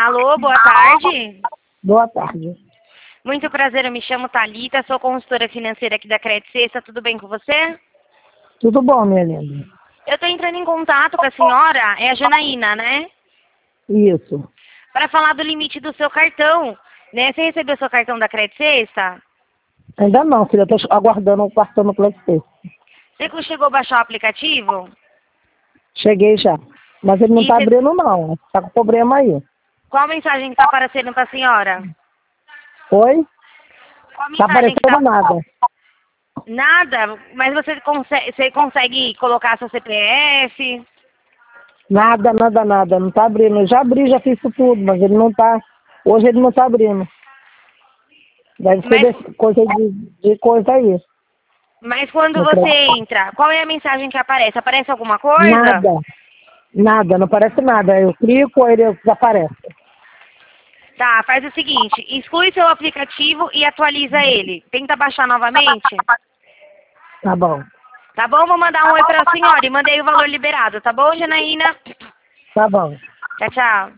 Alô, boa tarde. Boa tarde. Muito prazer, eu me chamo Thalita, sou consultora financeira aqui da Credit Sexta, tudo bem com você? Tudo bom, minha linda? Eu estou entrando em contato com a senhora, é a Janaína, né? Isso. Para falar do limite do seu cartão, né? Você recebeu seu cartão da Credit Sexta? Ainda não, filha. Estou aguardando o cartão no PlayStation. Você chegou a baixar o aplicativo? Cheguei já. Mas ele não E está você- abrindo, não. Está com problema aí. Qual a mensagem que está aparecendo para a senhora? Oi? Qual a Está mensagem que aparecendo está... nada. Nada, mas você consegue colocar seu CPF? Nada, nada, nada. Não está abrindo. Eu já abri, já fiz isso tudo, mas ele não está. Hoje ele não está abrindo. Deve ser Mas, coisa de coisa aí. mas quando Não você acredito. entra, qual é a mensagem que aparece? Aparece alguma coisa? Nada. Nada, não parece nada. Eu clico, ele desaparece. Tá, faz o seguinte, exclui seu aplicativo e atualiza ele. Tenta baixar novamente. Tá bom. Tá bom? Vou mandar um oi pra senhora e mandei o valor liberado, tá bom, Janaína? Tá bom. Tchau, tchau.